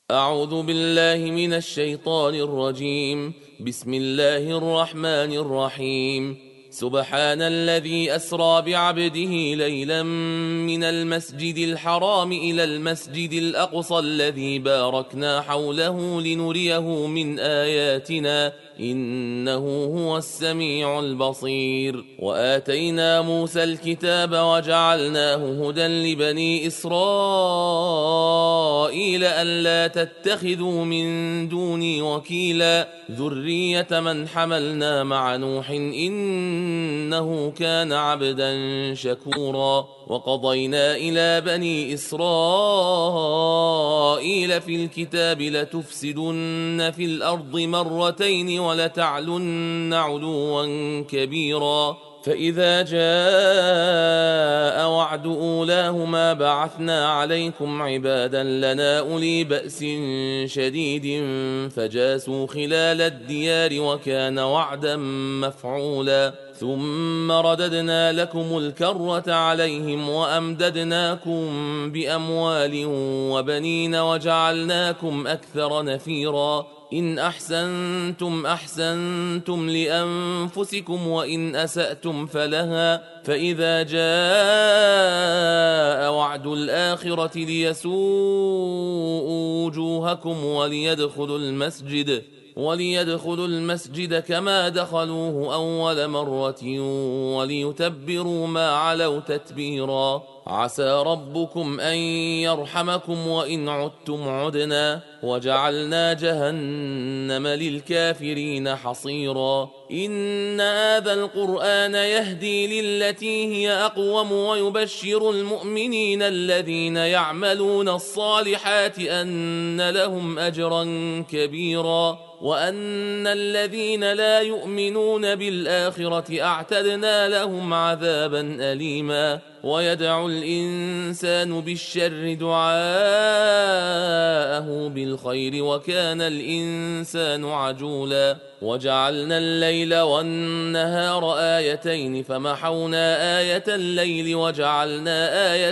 أعوذ بالله من الشيطان الرجيم. بسم الله الرحمن الرحيم. سبحان الذي أسرى بعبده ليلا من المسجد الحرام إلى المسجد الأقصى الذي باركنا حوله لنريه من آياتنا إنه هو السميع البصير. وآتينا موسى الكتاب وجعلناه هدى لبني إسرائيل ألا تتخذوا من دوني وكيلا ذرية من حملنا مع نوح إنه كان عبدا شكورا. وقضينا إلى بني إسرائيل في الكتاب لتفسدن في الأرض مرتين ولتعلن علوا كبيرا فإذا جاء وعد أولاهما بعثنا عليكم عبادا لنا أولي بأس شديد فجاسوا خلال الديار وكان وعدا مفعولا ثم رددنا لكم الكرة عليهم وأمددناكم بأموال وبنين وجعلناكم أكثر نفيرا إن أحسنتم أحسنتم لأنفسكم وإن أسأتم فلها فإذا جاء وعد الآخرة ليسوءوا وجوهكم وليدخلوا المسجد كما دخلوه أول مرة وليتبروا ما علوا تتبيرا عسى ربكم أن يرحمكم وإن عدتم عدنا وجعلنا جهنم للكافرين حصيرا إن هذا القرآن يهدي للتي هي أقوم ويبشر المؤمنين الذين يعملون الصالحات أن لهم أجرا كبيرا وأن الذين لا يؤمنون بالآخرة أعتدنا لهم عذابا أليما ويدعو الإنسان بالشر دعاءه بالخير وكان الإنسان عجولا وجعلنا الليل والنهار آيتين فمحونا آية الليل وجعلنا آية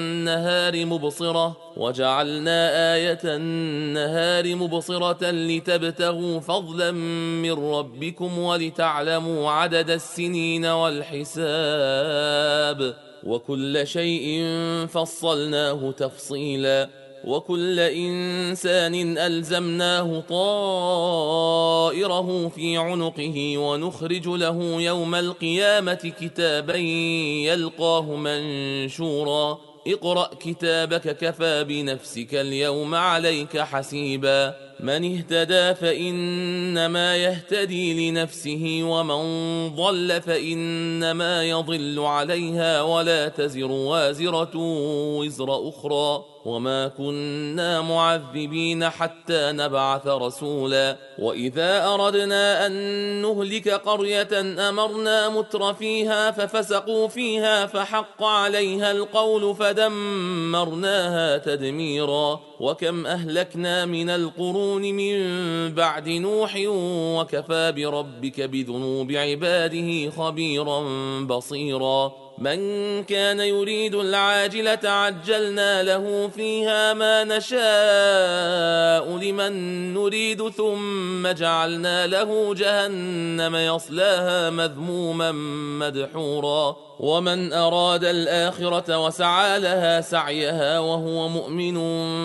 النهار مبصرة لتبتغوا فضلا من ربكم ولتعلموا عدد السنين والحساب وكل شيء فصلناه تفصيلا وكل إنسان ألزمناه طائره في عنقه ونخرج له يوم القيامة كتابا يلقاه منشورا اقرأ كتابك كفى بنفسك اليوم عليك حسيبا من اهتدى فإنما يهتدي لنفسه ومن ضل فإنما يضل عليها ولا تزر وازرة وزر أخرى وما كنا معذبين حتى نبعث رسولا وإذا أردنا أن نهلك قرية أمرنا متر فيها ففسقوا فيها فحق عليها القول فدمرناها تدميرا وكم أهلكنا من القرون من بعد نوح وكفى بربك بذنوب عباده خبيرا بصيرا من كان يريد العاجلة عجلنا له فيها ما نشاء لمن نريد ثم جعلنا له جهنم يصلاها مذموما مدحورا ومن أراد الآخرة وسعى لها سعيها وهو مؤمن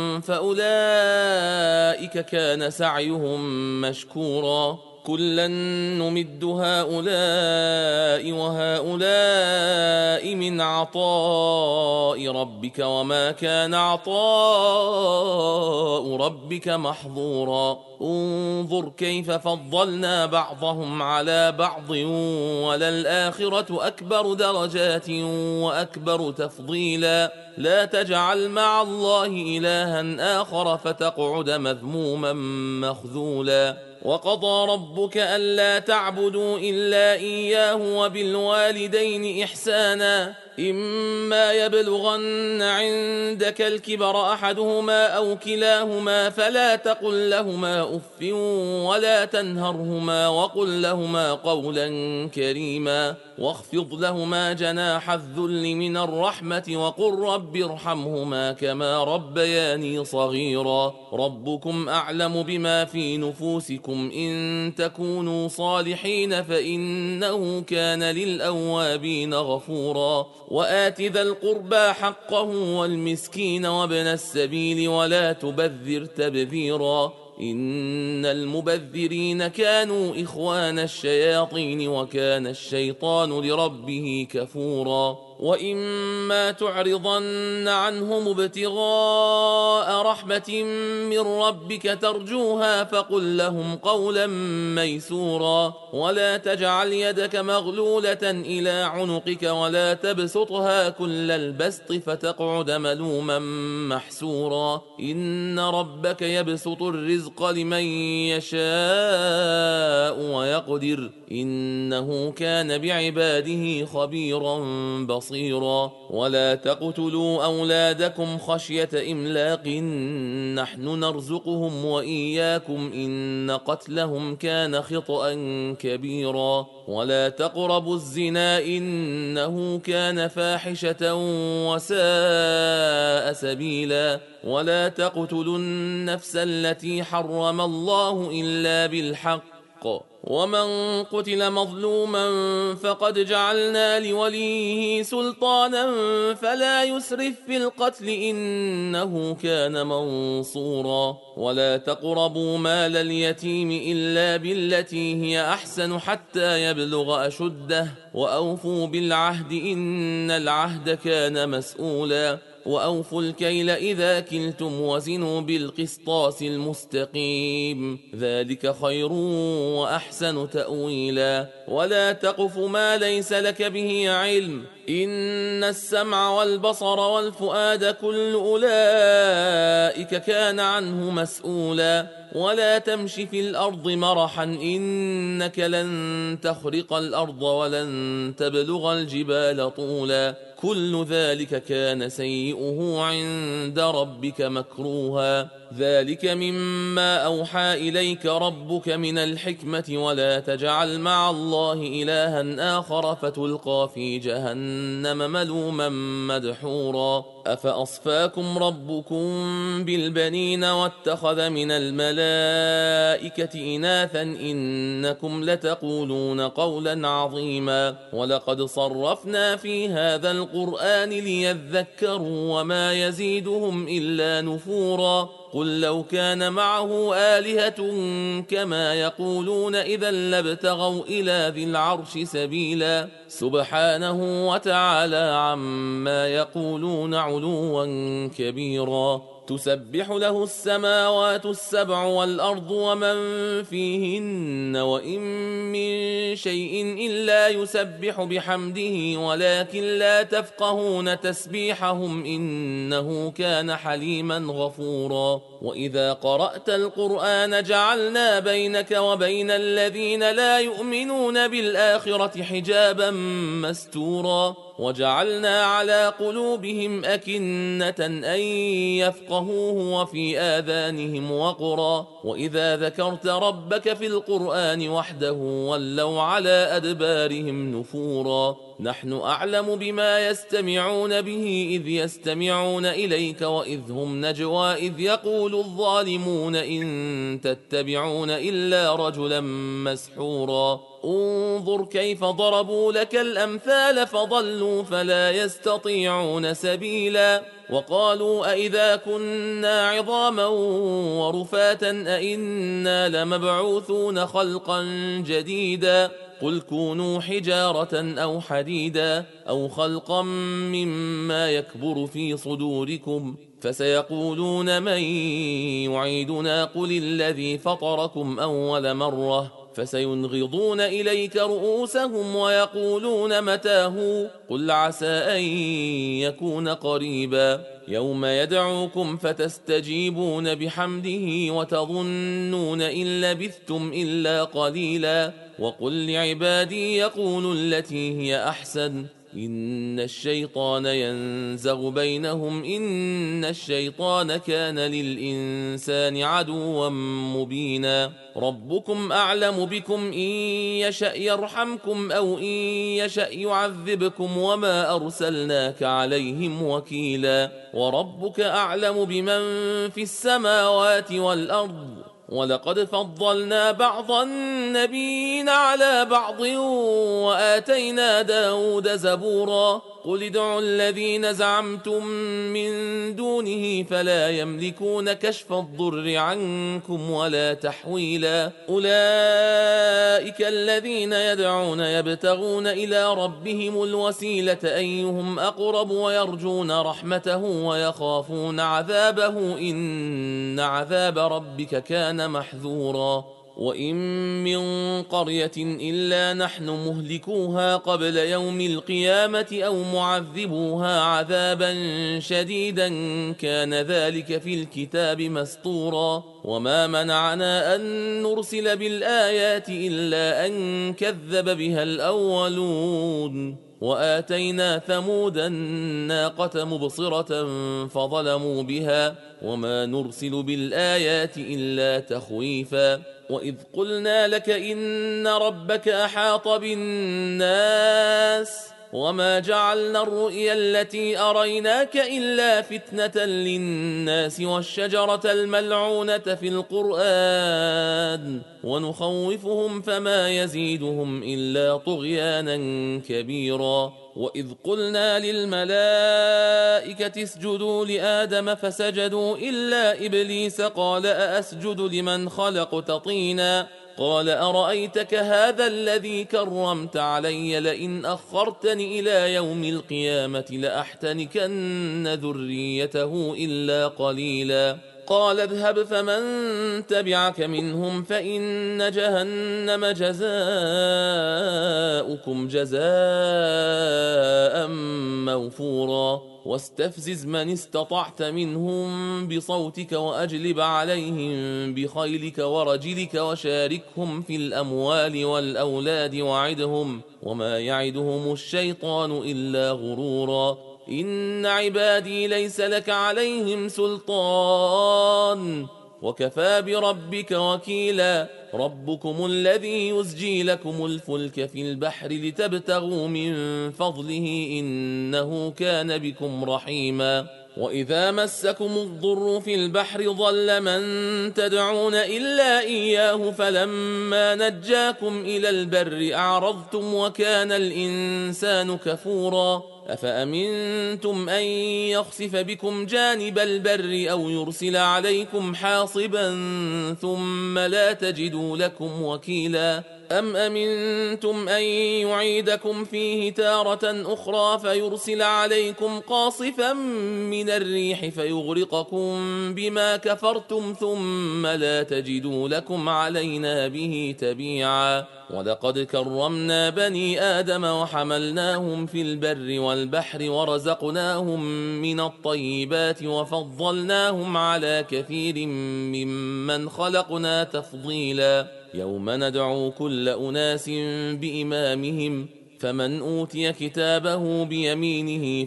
فأولئك كان سعيهم مشكورا كلا نمد هؤلاء وهؤلاء من عطاء ربك وما كان عطاء ربك محظورا انظر كيف فضلنا بعضهم على بعض وللآخرة أكبر درجات وأكبر تفضيلا لا تجعل مع الله إلها آخر فتقعد مذموما مخذولا وقضى ربك ألا تعبدوا إلا إياه وبالوالدين إحسانا إما يبلغن عندك الكبر أحدهما أو كلاهما فلا تقل لهما أف ولا تنهرهما وقل لهما قولا كريما واخفض لهما جناح الذل من الرحمة وقل رب ارحمهما كما ربياني صغيرا ربكم أعلم بما في نفوسكم إن تكونوا صالحين فإنه كان للأوابين غفورا وآت ذا القربى حقه والمسكين وابن السبيل ولا تبذر تبذيرا إن المبذرين كانوا إخوان الشياطين وكان الشيطان لربه كفورا وإما تعرضن عنهم ابتغاء رحمة من ربك ترجوها فقل لهم قولا ميسورا ولا تجعل يدك مغلولة إلى عنقك ولا تبسطها كل البسط فتقعد ملوما محسورا إن ربك يبسط الرزق لمن يشاء ويقدر إنه كان بعباده خبيرا بصيرا ولا تقتلوا أولادكم خشية إملاق نحن نرزقهم وإياكم إن قتلهم كان خطأ كبيرا ولا تقربوا الزنا إنه كان فاحشة وساء سبيلا ولا تقتلوا النفس التي حرم الله إلا بالحق ومن قتل مظلوما فقد جعلنا لوليه سلطانا فلا يسرف في القتل إنه كان منصورا ولا تقربوا مال اليتيم إلا بالتي هي أحسن حتى يبلغ أشده وأوفوا بالعهد إن العهد كان مسؤولا وأوفوا الكيل إذا كلتم وزنوا بالقسطاس المستقيم ذلك خير وأحسن تأويلا ولا تقف ما ليس لك به علم إن السمع والبصر والفؤاد كل أولئك كان عنه مسؤولا ولا تمش في الأرض مرحا إنك لن تخرق الأرض ولن تبلغ الجبال طولا كل ذلك كان سيئه عند ربك مكروها ذلك مما أوحى إليك ربك من الحكمة ولا تجعل مع الله إلها آخر فتلقى في جهنم ملوما مدحورا أفأصفاكم ربكم بالبنين واتخذ من الملائكة إناثا إنكم لتقولون قولا عظيما ولقد صرفنا في هذا القرآن ليذكروا وما يزيدهم إلا نفورا قل لو كان معه آلهة كما يقولون إذا لابتغوا إلى ذي العرش سبيلا سبحانه وتعالى عما يقولون علوا كبيرا تسبح له السماوات السبع والأرض ومن فيهن وإن من شيء إلا يسبح بحمده ولكن لا تفقهون تسبيحهم إنه كان حليما غفورا وإذا قرأت القرآن جعلنا بينك وبين الذين لا يؤمنون بالآخرة حجابا مستورا وجعلنا على قلوبهم أكنة أن يفقهوه وفي آذانهم وقرا وإذا ذكرت ربك في القرآن وحده ولوا على أدبارهم نفورا نحن أعلم بما يستمعون به إذ يستمعون إليك وإذ هم نجوى إذ يقول الظالمون إن تتبعون إلا رجلا مسحورا انظر كيف ضربوا لك الأمثال فضلوا فلا يستطيعون سبيلا وقالوا أئذا كنا عظاما ورفاتا أئنا لمبعوثون خلقا جديدا قل كونوا حجارة أو حديدا أو خلقا مما يكبر في صدوركم فسيقولون من يعيدنا قل الذي فطركم أول مرة فسينغضون إليك رؤوسهم ويقولون متاه قل عسى أن يكون قريبا يوم يدعوكم فتستجيبون بحمده وتظنون إن لبثتم إلا قليلا وقل لعبادي يقولوا التي هي أحسن إن الشيطان ينزغ بينهم إن الشيطان كان للإنسان عدوا مبينا ربكم أعلم بكم إن يشأ يرحمكم أو إن يشأ يعذبكم وما أرسلناك عليهم وكيلا وربك أعلم بمن في السماوات والأرض ولقد فضلنا بعض النبيين على بعض وآتينا داود زبورا قل ادعوا الذين زعمتم من دونه فلا يملكون كشف الضر عنكم ولا تحويلا أولئك الذين يدعون يبتغون إلى ربهم الوسيلة أيهم أقرب ويرجون رحمته ويخافون عذابه إن عذاب ربك كان محذورا وإن من قرية إلا نحن مهلكوها قبل يوم القيامة أو معذبوها عذابا شديدا كان ذلك في الكتاب مسطورا وما منعنا أن نرسل بالآيات إلا أن كذب بها الأولون وآتينا ثمود الناقة مبصرة فظلموا بها وما نرسل بالآيات إلا تخويفا وإذ قلنا لك إن ربك أحاط بالناس وما جعلنا الرؤيا التي أريناك إلا فتنة للناس والشجرة الملعونة في القرآن ونخوفهم فما يزيدهم إلا طغيانا كبيرا وإذ قلنا للملائكة اسجدوا لآدم فسجدوا إلا إبليس قال أأسجد لمن خلقت طينا قال أرأيتك هذا الذي كرمت علي لئن أخرتني إلى يوم القيامة لأحتنكن ذريته إلا قليلا قال اذهب فمن تبعك منهم فإن جهنم جزاؤكم جزاء موفورا واستفزز من استطعت منهم بصوتك وأجلب عليهم بخيلك ورجلك وشاركهم في الأموال والأولاد وعدهم وما يعدهم الشيطان إلا غرورا إن عبادي ليس لك عليهم سلطان وكفى بربك وكيلا ربكم الذي يزجي لكم الفلك في البحر لتبتغوا من فضله إنه كان بكم رحيما وإذا مسكم الضر في البحر ضل من تدعون إلا إياه فلما نجاكم إلى البر أعرضتم وكان الإنسان كفورا أفأمنتم أن يخسف بكم جانب البر أو يرسل عليكم حاصبا ثم لا تجدوا لكم وكيلا أم أمنتم أن يعيدكم فيه تارة أخرى فيرسل عليكم قاصفا من الريح فيغرقكم بما كفرتم ثم لا تجدوا لكم علينا به تبيعا ولقد كرمنا بني آدم وحملناهم في البر والبحر ورزقناهم من الطيبات وفضلناهم على كثير ممن خلقنا تفضيلا يوم ندعو كل أناس بإمامهم فمن أوتي كتابه بيمينه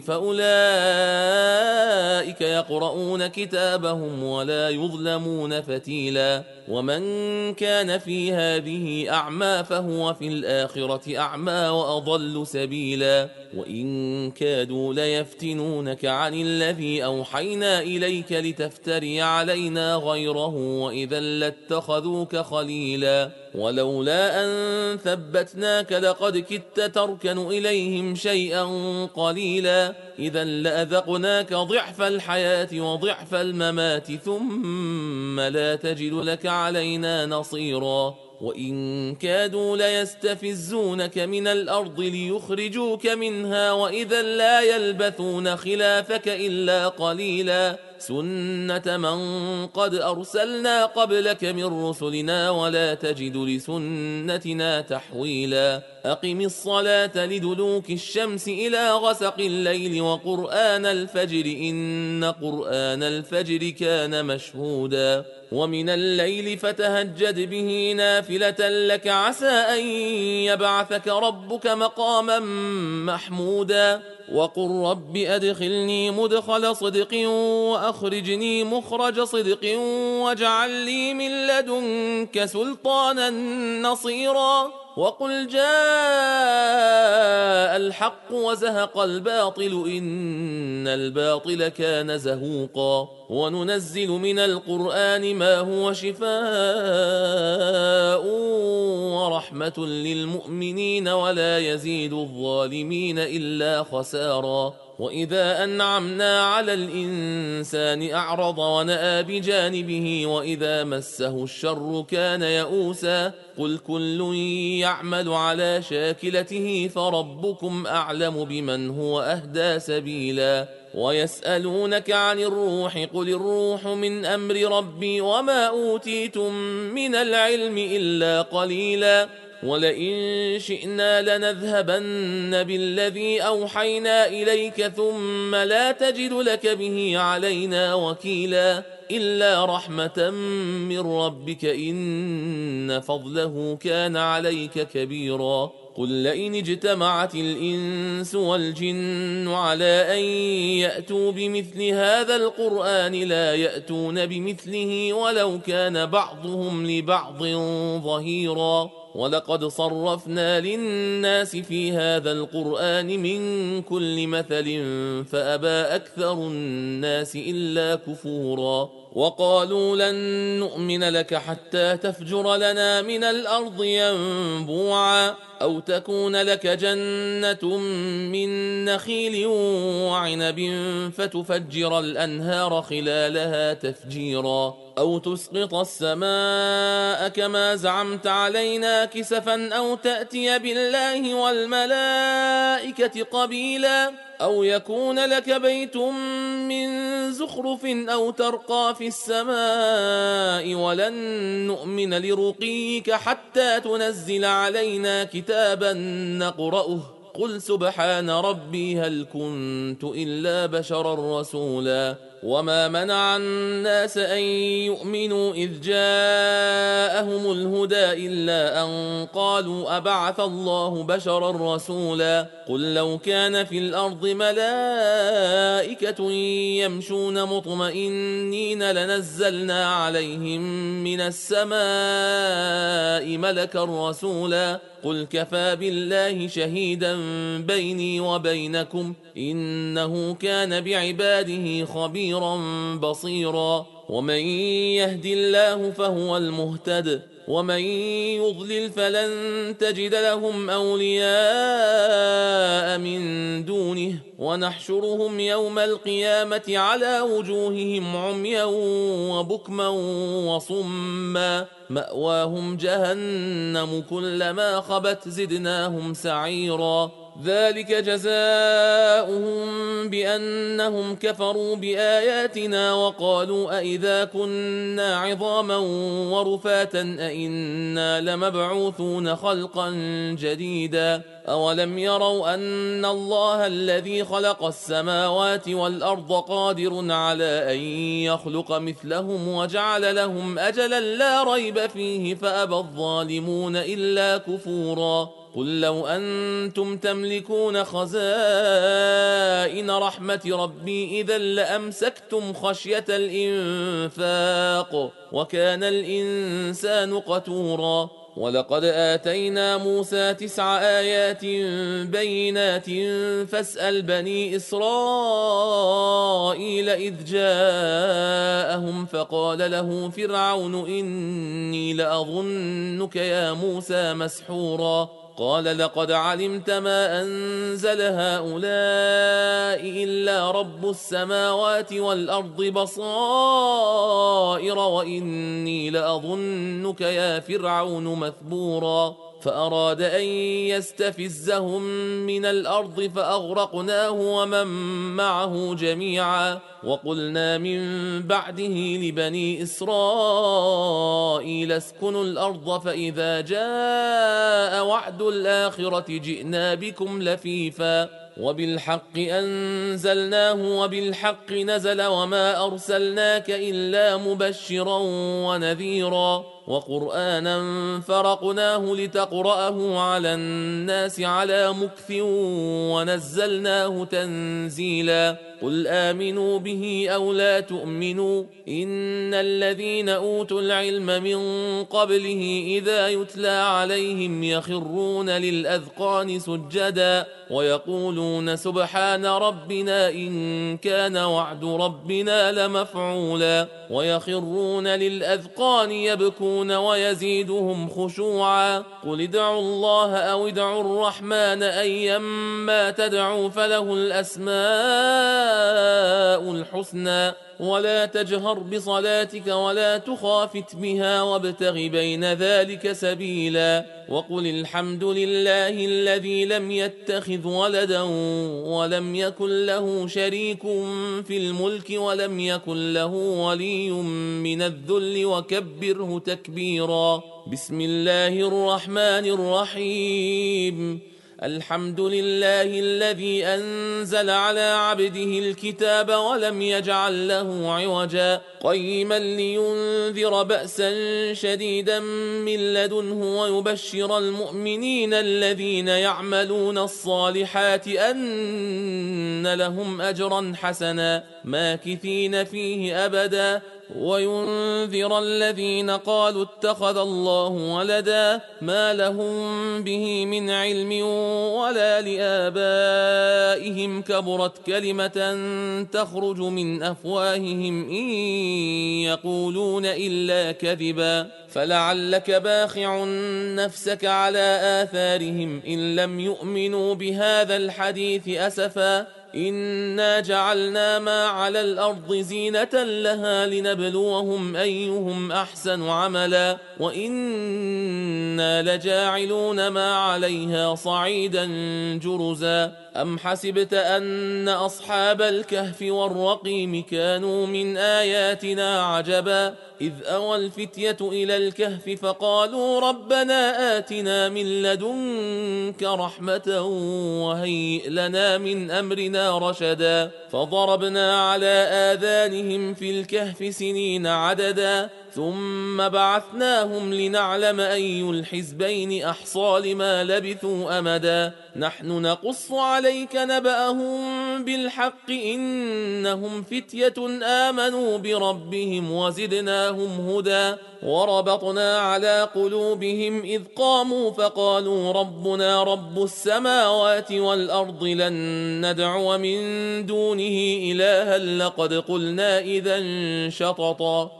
فأولئك يقرؤون كتابهم ولا يظلمون فتيلا ومن كان في هذه أعمى فهو في الآخرة أعمى وأضل سبيلا وإن كادوا ليفتنونك عن الذي أوحينا إليك لتفتري علينا غيره وإذا لاتخذوك خليلا ولولا أن ثبتناك لقد كدت تركن إليهم شيئا قليلا إذا لأذقناك ضعف الحياة وضعف الممات ثم لا تجد لك علينا نصيرا وإن كادوا ليستفزونك من الأرض ليخرجوك منها وإذا لا يلبثون خلافك إلا قليلا سنة من قد أرسلنا قبلك من رسلنا ولا تجد لسنتنا تحويلا أقم الصلاة لدلوك الشمس إلى غسق الليل وقرآن الفجر إن قرآن الفجر كان مشهودا ومن الليل فتهجد به نافلة لك عسى أن يبعثك ربك مقاما محمودا وقل رب أدخلني مدخل صدق وأخرجني مخرج صدق واجعل لي من لدنك سلطانا نصيرا وقل جاء الحق وزهق الباطل إن الباطل كان زهوقا وننزل من القرآن ما هو شفاء ورحمة للمؤمنين ولا يزيد الظالمين إلا خسارا وإذا أنعمنا على الإنسان أعرض ونأى بجانبه وإذا مسه الشر كان يئوسا قل كل يعمل على شاكلته فربكم أعلم بمن هو أهدى سبيلا ويسألونك عن الروح قل الروح من أمر ربي وما أوتيتم من العلم إلا قليلا ولئن شئنا لنذهبن بالذي أوحينا إليك ثم لا تجد لك به علينا وكيلا إلا رحمة من ربك إن فضله كان عليك كبيرا قل لئن اجتمعت الإنس والجن على أن يأتوا بمثل هذا القرآن لا يأتون بمثله ولو كان بعضهم لبعض ظهيرا ولقد صرفنا للناس في هذا القرآن من كل مثل فأبى أكثر الناس إلا كفورا وقالوا لن نؤمن لك حتى تفجر لنا من الأرض ينبوعا أو تكون لك جنة من نخيل وعنب فتفجر الأنهار خلالها تفجيرا أو تسقط السماء كما زعمت علينا كسفا أو تأتي بالله والملائكة قبيلا أو يكون لك بيت من زخرف أو ترقى في السماء ولن نؤمن لرقيك حتى تنزل علينا كتابا نقرأه قل سبحان ربي هل كنت إلا بشرا رسولا وما منع الناس أن يؤمنوا إذ جاءهم الهدى إلا أن قالوا أبعث الله بشرا رسولا قل لو كان في الأرض ملائكة يمشون مطمئنين لنزلنا عليهم من السماء ملكا رسولا قل كفى بالله شهيدا بيني وبينكم إنه كان بعباده خبيرا بصيرا ومن يهد الله فهو المهتد ومن يضلل فلن تجد لهم أولياء من دونه ونحشرهم يوم القيامة على وجوههم عميا وبكما وصما مأواهم جهنم كلما خبت زدناهم سعيرا ذلك جزاؤهم بأنهم كفروا بآياتنا وقالوا أئذا كنا عظاما ورفاتا أئنا لمبعوثون خلقا جديدا أولم يروا أن الله الذي خلق السماوات والأرض قادر على أن يخلق مثلهم وجعل لهم أجلا لا ريب فيه فأبى الظالمون إلا كفورا قل لو أنتم تملكون خزائن رحمة ربي إذا لأمسكتم خشية الإنفاق وكان الإنسان قتورا ولقد آتينا موسى 9 آيات بينات فاسأل بني إسرائيل إذ جاءهم فقال له فرعون إني لأظنك يا موسى مسحورا قال لقد علمت ما أنزل هؤلاء إلا رب السماوات والأرض بصائر وإني لأظنك يا فرعون مثبورا فأراد أن يستفزهم من الأرض فأغرقناه ومن معه جميعا. وقلنا من بعده لبني إسرائيل اسكنوا الأرض فإذا جاء وعد الآخرة جئنا بكم لفيفا وبالحق أنزلناه وبالحق نزل وما أرسلناك إلا مبشرا ونذيرا وقرآنا فرقناه لتقرأه على الناس على مكث ونزلناه تنزيلا. قل آمنوا به أو لا تؤمنوا إن الذين أوتوا العلم من قبله إذا يتلى عليهم يخرون للأذقان سجدا ويقولون سبحان ربنا إن كان وعد ربنا لمفعولا ويخرون للأذقان يبكون ويزيدهم خشوعا. قل ادعوا الله أو ادعوا الرحمن أيما تدعوا فله الأسماء الحسنى ولا تجهر بصلاتك ولا تخافت بها وابتغ بين ذلك سبيلا. وقل الحمد لله الذي لم يتخذ ولدا ولم يكن له شريك في الملك ولم يكن له ولي من الذل وكبره تكبيرا. بسم الله الرحمن الرحيم. الحمد لله الذي أنزل على عبده الكتاب ولم يجعل له عوجا قيما لينذر بأسا شديدا من لدنه ويبشر المؤمنين الذين يعملون الصالحات أن لهم أجرا حسنا ماكثين فيه أبدا وينذر الذين قالوا اتخذ الله ولدا ما لهم به من علم ولا لآبائهم كبرت كلمة تخرج من أفواههم إن يقولون إلا كذبا فلعلك باخع نفسك على آثارهم إن لم يؤمنوا بهذا الحديث أسفا إنا جعلنا ما على الأرض زينة لها لنبلوهم أيهم أحسن عملا وإنا لجاعلون ما عليها صعيدا جرزا. أم حسبت أن أصحاب الكهف والرقيم كانوا من آياتنا عجبا إذ أوى الفتية إلى الكهف فقالوا ربنا آتنا من لدنك رحمة وهيئ لنا من أمرنا رشدا فضربنا على آذانهم في الكهف سنين عددا ثم بعثناهم لنعلم أي الحزبين أحصى لما لبثوا أمدا نحن نقص عليك نبأهم بالحق إنهم فتية آمنوا بربهم وزدناهم هدى وربطنا على قلوبهم إذ قاموا فقالوا ربنا رب السماوات والأرض لن ندعو من دونه إلها لقد قلنا إذا شططا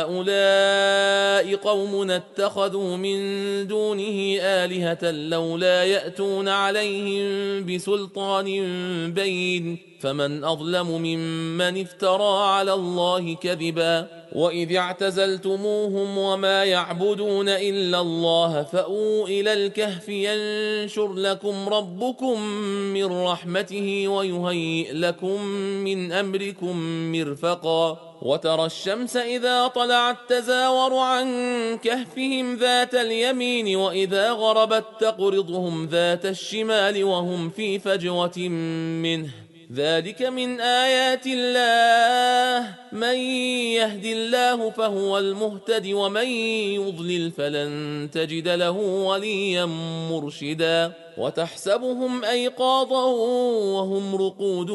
هؤلاء قومنا اتخذوا من دونه آلهة لولا يأتون عليهم بسلطان بين فمن أظلم ممن افترى على الله كذبا وإذ اعتزلتموهم وما يعبدون إلا الله فأووا إلى الكهف ينشر لكم ربكم من رحمته ويهيئ لكم من أمركم مرفقا وترى الشمس إذا طلعت تزاور عن كهفهم ذات اليمين وإذا غربت تقرضهم ذات الشمال وهم في فجوة منه ذلك من آيات الله من يهد الله فهو المهتد ومن يضلل فلن تجد له وليا مرشدا وتحسبهم أيقاظا وهم رقود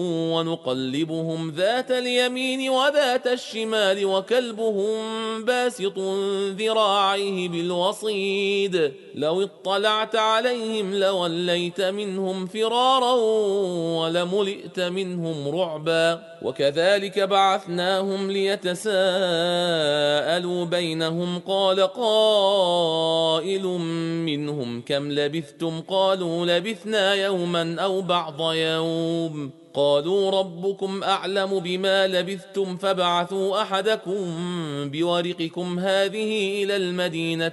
ونقلبهم ذات اليمين وذات الشمال وكلبهم باسط ذراعيه بالوصيد لو اطلعت عليهم لوليت منهم فرارا ولملئت منهم رعبا وكذلك بعثناهم ليتساءلوا بينهم قال قائل منهم كم لبثتم قالوا لبثنا يوما أو بعض يوم قالوا ربكم أعلم بما لبثتم فابعثوا أحدكم بورقكم هذه إلى المدينة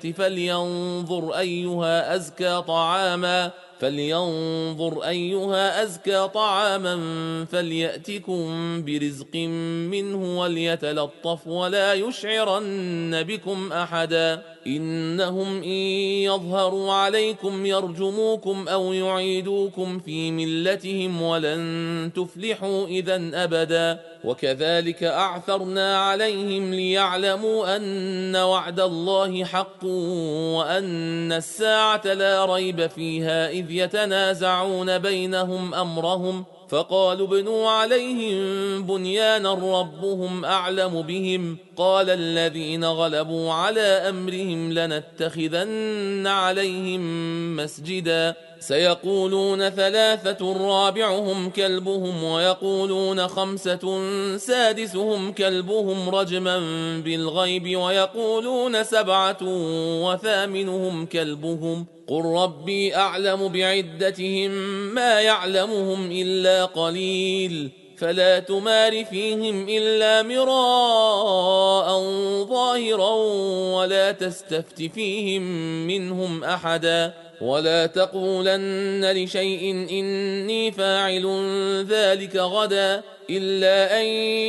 فلينظر أيها أزكى طعاما فليأتكم برزق منه وليتلطف ولا يشعرن بكم أحدا إنهم إن يظهروا عليكم يرجموكم أو يعيدوكم في ملتهم ولن تفلحوا إذا أبدا وكذلك أعثرنا عليهم ليعلموا أن وعد الله حق وأن الساعة لا ريب فيها إذ يتنازعون بينهم أمرهم فقالوا ابنوا عليهم بنيانا ربهم أعلم بهم قال الذين غلبوا على أمرهم لنتخذن عليهم مسجدا سيقولون 3 رابعهم كلبهم ويقولون 5 سادسهم كلبهم رجما بالغيب ويقولون 7 وثامنهم كلبهم قل ربي أعلم بعدتهم ما يعلمهم إلا قليل فلا تمار فيهم إلا مراء ظاهرا ولا تستفت فيهم منهم أحدا ولا تقولن لشيء إني فاعل ذلك غدا إلا أن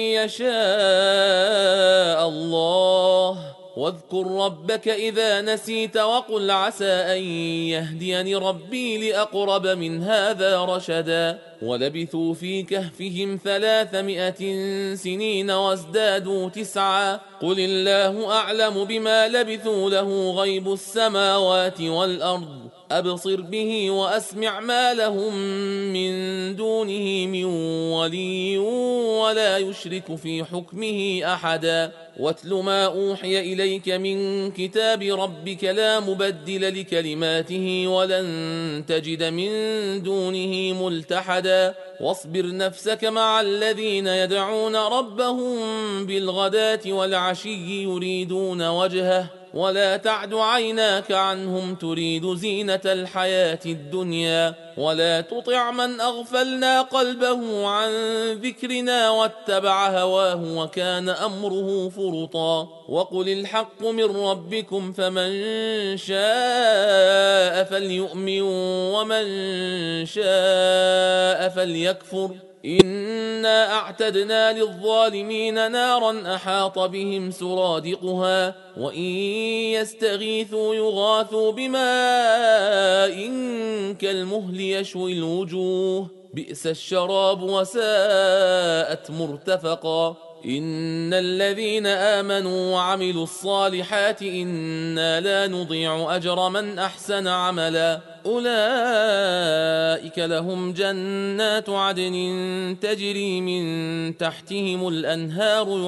يشاء الله واذكر ربك إذا نسيت وقل عسى أن يهديني ربي لأقرب من هذا رشدا ولبثوا في كهفهم 300 سنين وازدادوا 9 قل الله أعلم بما لبثوا له غيب السماوات والأرض أبصر به وأسمع ما لهم من دونه من ولي ولا يشرك في حكمه أحدا واتل ما أوحي إليك من كتاب ربك لا مبدل لكلماته ولن تجد من دونه ملتحدا واصبر نفسك مع الذين يدعون ربهم بالغداة والعشي يريدون وجهه ولا تعد عيناك عنهم تريد زينة الحياة الدنيا ولا تطع من أغفلنا قلبه عن ذكرنا واتبع هواه وكان أمره فرطا وقل الحق من ربكم فمن شاء فليؤمن ومن شاء فليكفر إنا أعتدنا للظالمين نارا أحاط بهم سرادقها وإن يستغيثوا يغاثوا بماء كالمهل يشوي الوجوه بئس الشراب وساءت مرتفقا إن الذين آمنوا وعملوا الصالحات إنا لا نضيع أجر من أحسن عملا أولئك لهم جنات عدن تجري من تحتهم الأنهار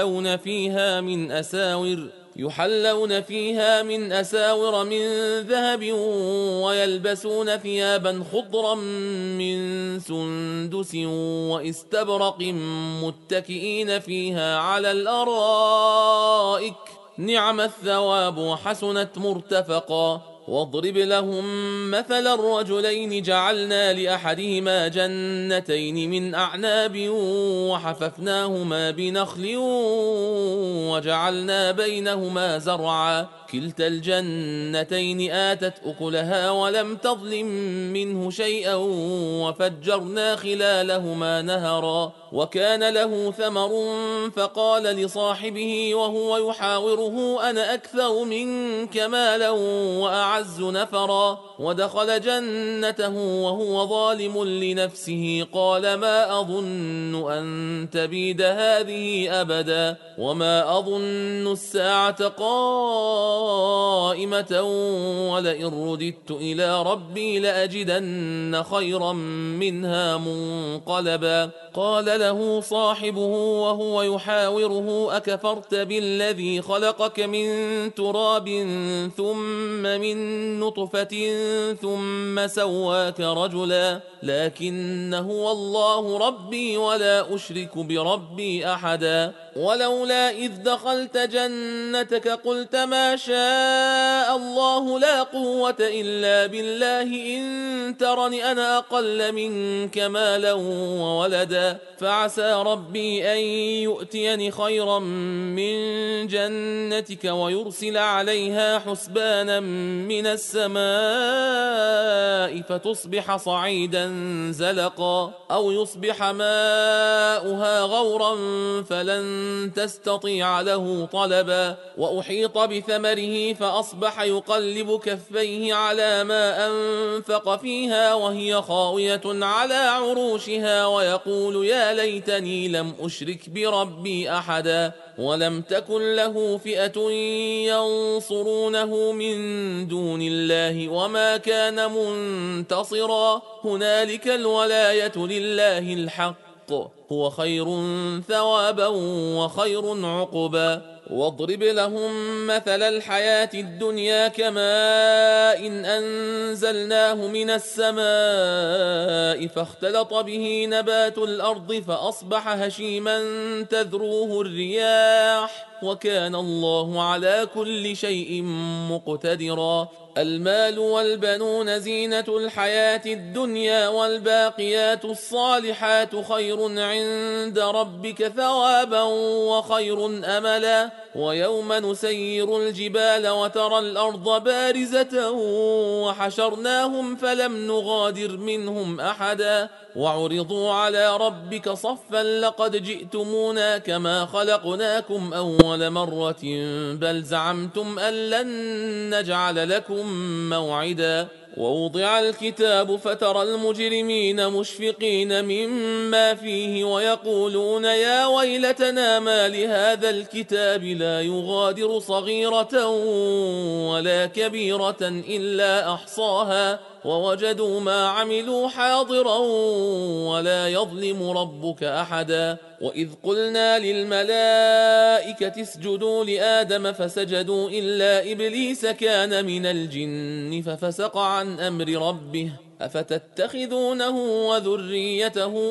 يحلون فيها من أساور من ذهب ويلبسون ثيابا خضرا من سندس واستبرق متكئين فيها على الأرائك نعم الثواب وحسنت مرتفقا واضرب لهم مثل الرجلين جعلنا لأحدهما جنتين من أعناب وحففناهما بنخل وجعلنا بينهما زرعا كلتا الجنتين آتت أكلها ولم تظلم منه شيئا وفجرنا خلالهما نهرا وكان له ثمر فقال لصاحبه وهو يحاوره أنا أكثر منك مالا وأعز نفرا ودخل جنته وهو ظالم لنفسه قال ما أظن أن تبيد هذه أبدا وما أظن الساعة قائمة ولئن رددت إلى ربي لأجدن خيرا منها منقلبا قال له صاحبه وهو يحاوره أكفرت بالذي خلقك من تراب ثم من نطفة ثم سواك رجلا لكن هو الله ربي ولا أشرك بربي أحدا ولولا إذ دخلت جنتك قلت ما شاء الله لا قوة إلا بالله إن ترني أنا أقل منك مالا وولدا فعسى ربي أن يؤتيني خيرا من جنتك ويرسل عليها حسبانا من السماء فتصبح صعيدا زلقا أو يصبح ماؤها غورا فلن تستطيع له طلبا وأحيط بثمره فأصبح يقلب كفيه على ما أنفق فيها وهي خاوية على عروشها ويقول يا ليتني لم أشرك بربي أحدا ولم تكن له فئة ينصرونه من دون الله وما كان منتصرا هنالك الولاية لله الحق هو خير ثوابا وخير عقبا واضرب لهم مثل الحياة الدنيا كماء إن أنزلناه من السماء فاختلط به نبات الأرض فأصبح هشيما تذروه الرياح وكان الله على كل شيء مقتدرا المال والبنون زينة الحياة الدنيا والباقيات الصالحات خير عند ربك ثوابا وخير أملا ويوم نسير الجبال وترى الأرض بارزة وحشرناهم فلم نغادر منهم أحدا وعرضوا على ربك صفا لقد جئتمونا كما خلقناكم أول مرة بل زعمتم أن لن نجعل لكم موعدا ووضع الكتاب فترى المجرمين مشفقين مما فيه ويقولون يا ويلتنا ما لهذا الكتاب لا يغادر صغيرة ولا كبيرة إلا أحصاها ووجدوا ما عملوا حاضرا ولا يظلم ربك أحدا وإذ قلنا للملائكة اسجدوا لآدم فسجدوا إلا إبليس كان من الجن ففسق عن أمر ربه أفتتخذونه وذريته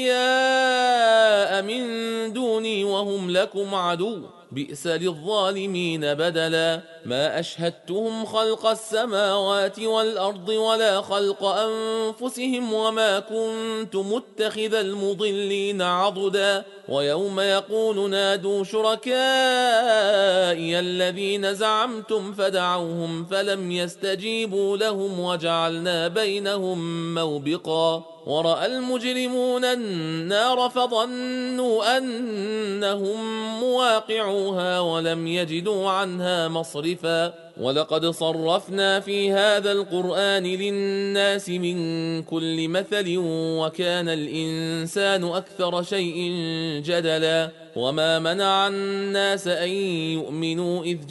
أولياء من دوني وهم لكم عدو بئس للظالمين بدلا ما أشهدتهم خلق السماوات والأرض ولا خلق أنفسهم وما كنت متخذ المضلين عضدا ويوم يقول نادوا شركائي الذين زعمتم فدعوهم فلم يستجيبوا لهم وجعلنا بينهم موبقا ورأى المجرمون النار فظنوا أنهم مواقعوها ولم يجدوا عنها مصرفا ولقد صرفنا في هذا القرآن للناس من كل مثل وكان الإنسان أكثر شيء جدلا وما منع الناس أن يؤمنوا إذ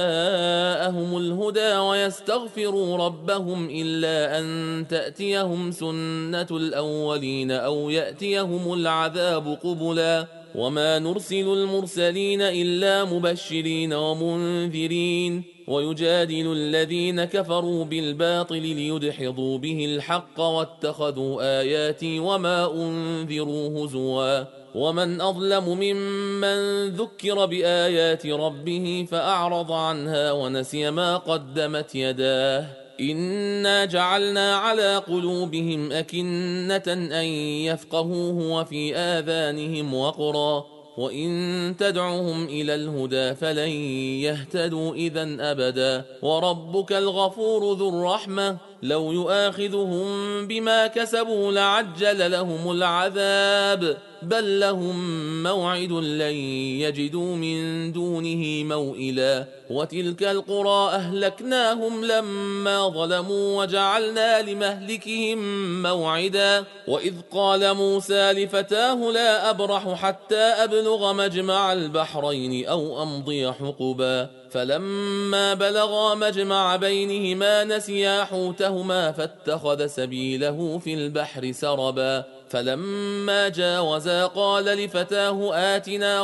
جاءهم الهدى ويستغفروا ربهم إلا أن تأتيهم سنة الأولين أو يأتيهم العذاب قبلا وما نرسل المرسلين إلا مبشرين ومنذرين ويجادل الذين كفروا بالباطل ليدحضوا به الحق واتخذوا آياتي وما أنذروا هزوا ومن أظلم ممن ذكر بآيات ربه فأعرض عنها ونسي ما قدمت يداه إنا جعلنا على قلوبهم أكنة أن يفقهوه وفي آذانهم وقرا وإن تدعهم إلى الهدى فلن يهتدوا إذن أبدا وربك الغفور ذو الرحمة لو يؤاخذهم بما كسبوا لعجل لهم العذاب بل لهم موعد لن يجدوا من دونه موئلا وتلك القرى أهلكناهم لما ظلموا وجعلنا لمهلكهم موعدا وإذ قال موسى لفتاه لا أبرح حتى أبلغ مجمع البحرين أو أمضي حقبا فلما بلغا مجمع بينهما نسيا حوتهما فاتخذ سبيله في البحر سربا فلما جاوزا قال لفتاه آتنا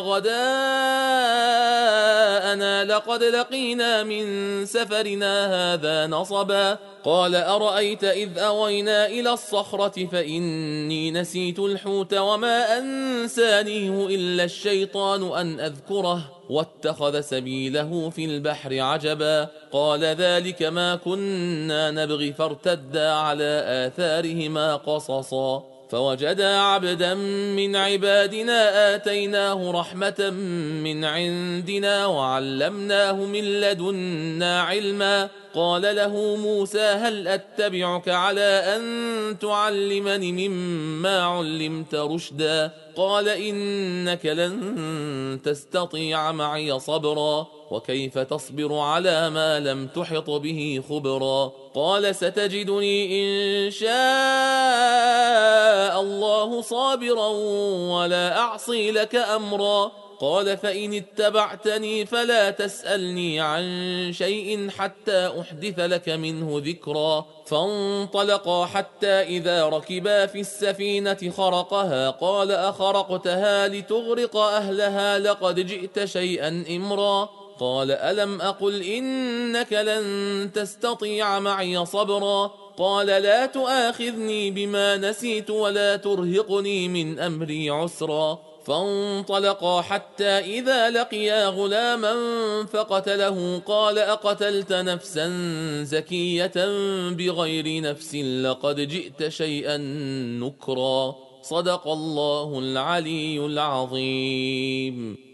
غداءنا لقد لقينا من سفرنا هذا نصبا قال أرأيت إذ أوينا إلى الصخرة فإني نسيت الحوت وما أنسانيه إلا الشيطان أن أذكره واتخذ سبيله في البحر عجبا قال ذلك ما كنا نبغي فارتدا على آثارهما قصصا فوجدا عبدا من عبادنا آتيناه رحمة من عندنا وعلمناه من لدنا علما قال له موسى هل أتبعك على أن تعلمني مما علمت رشدا قال إنك لن تستطيع معي صبرا وكيف تصبر على ما لم تحط به خبرا قال ستجدني إن شاء الله صابرا ولا أعصي لك أمرا قال فإن اتبعتني فلا تسألني عن شيء حتى أحدث لك منه ذكرا فانطلقا حتى إذا ركبا في السفينة خرقها قال أخرقتها لتغرق أهلها لقد جئت شيئا إمرا قال ألم أقل إنك لن تستطيع معي صبرا قال لا تؤاخذني بما نسيت ولا ترهقني من أمري عسرا فانطلقا حتى إذا لقيا غلاما فقتله قال أقتلت نفسا زكية بغير نفس لقد جئت شيئا نكرا صدق الله العلي العظيم.